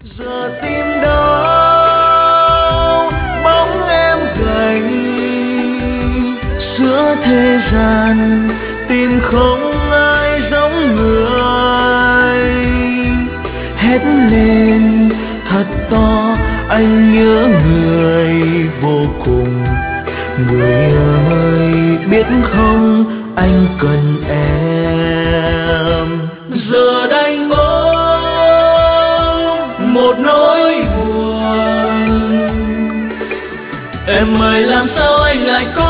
Giờ tìm đâu bóng em gầy giữa thế gian, tìm không ai giống người. Hét lên thật to, anh nhớ người vô cùng. Người ơi biết không, anh cần em. Giờ đành ôm một nỗi buồn. Em ơi làm sao anh lại có